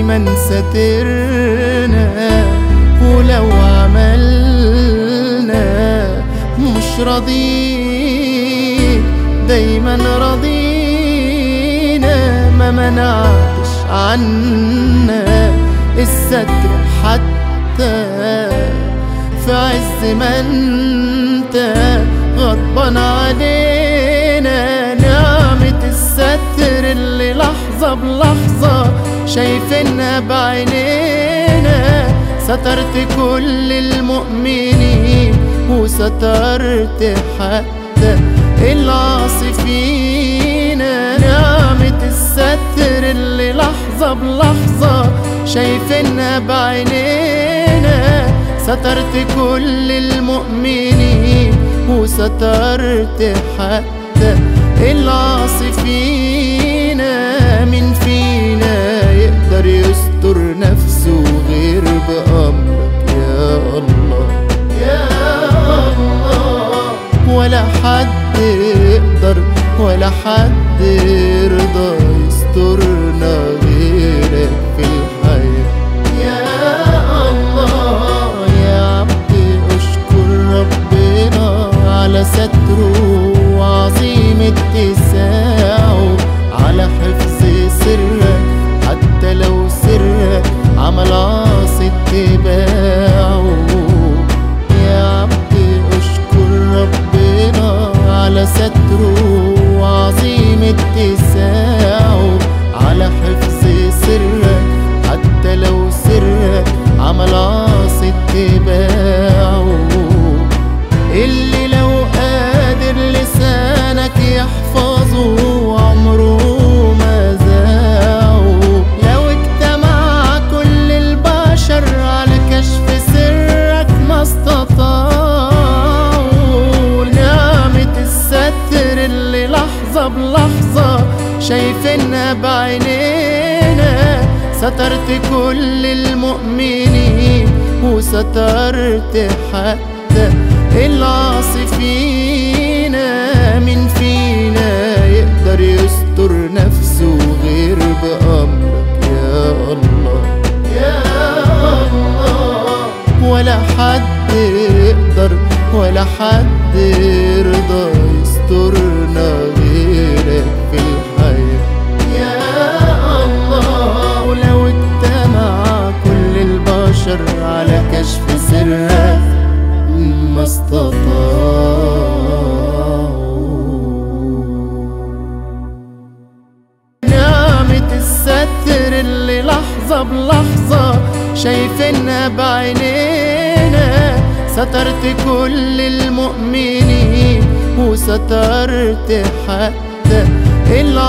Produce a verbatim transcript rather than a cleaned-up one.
دايما ساترنا، ولو عملنا مش راضين دايما راضينا. ما منعتش عنا الستر حتى في عز ما انت غضبان علينا. نعمة الستر اللي لحظة بلحظة شايفينها بعينينا، سترت كل المؤمنين وسترت حتى العاصي فينا. نعمة الستر اللي لحظة بلحظة شايفينها بعينينا، سترت كل المؤمنين وسترت حتى العاصي فينا. مين فينا يقدر يستر نفسه غير بأمرك يا الله يا الله؟ ولا حد يقدر ولا حد يرضى يسترنا غيرك في الحياة يا الله. يا عبدي اشكر ربنا على ستره وعظيم اتساعه، على حفظ سرك حتى لو سرك عمل عاصي اتباعه. يا عبدي اشكر ربنا على ستره وعظيم اتساعه، على حفظ سرك حتى لو سرك عمل عاصي اتباعه. اللي لو قادر لسانك يحفظه عمره ما زاعه، لو اجتمع كل البشر على كشف سرك ما استطاعوا. نعمة الستر اللي لحظة بلحظة شايفينها بعينينا، سترت كل المؤمنين وسترت حتى العاصي فينا. مين فينا يقدر يستر نفسه غير بأمرك يا الله يا الله؟ ولا حد يقدر ولا حد يرضى يسترنا غيرك في الحياة يا الله. ولو اجتمع كل البشر على كشف سرك ما استطاعوا. نعمة الستر اللي لحظة بلحظة شايفينها بعينينا، سترت كل المؤمنين وسترت حتى العاصي